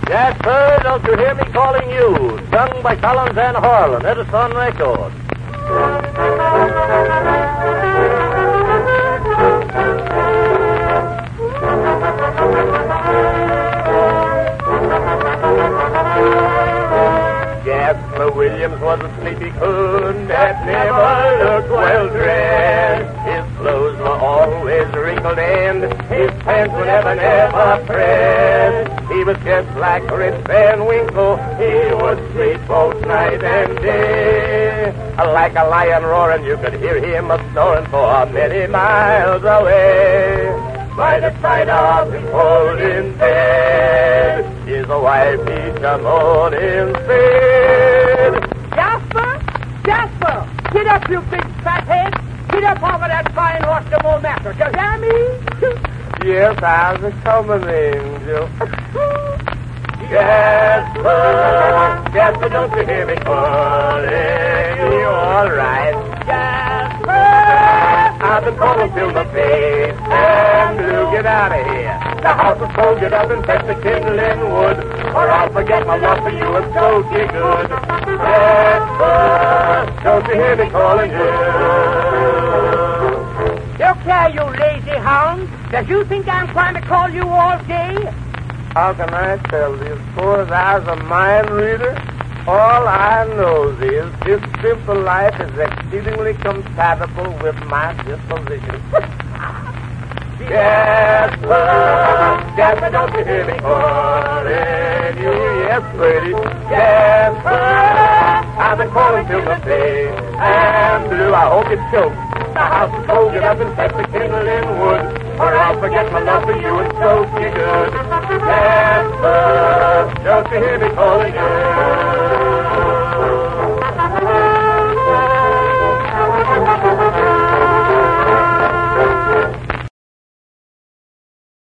Jasper, don't you hear me calling you? Sung by Collins and Harlan, Edison Records. Jasper Williams was a sleepy coon that never looked well dressed. His clothes were always wrinkled and his pants were never pressed. He was just like Rip Van Winkle. He would sleep both night and day. Like a lion roaring, you could hear him a-snoring for many miles away. By the side of him cold in bed, his wife each a moaning said, Jasper, get up, you big fathead. Get up off of that fine horse to more mattress. You hear me? Yes, I was coming, Angel. Jasper, don't you hear me calling? You all right? Jasper, I've been calling till the face and blue. Get out of here. The house is cold. Get up and fetch the kindling wood, or I'll forget my love for you and so be good. Jasper, don't you hear me calling you? Look here, you lazy hound. Does you think I'm trying to call you all day? How can I tell thee? As poor as I was a mind reader, all I know is this simple life is exceedingly compatible with my disposition. Jasper, don't you hear me calling you? Yes, pretty. Jasper, I've been calling till the face and blue. I hope it chokes. The house is cold. Get up and fetch the kindling wood, or I'll forget my love for you and so be good. Jasper, don't you hear me calling you?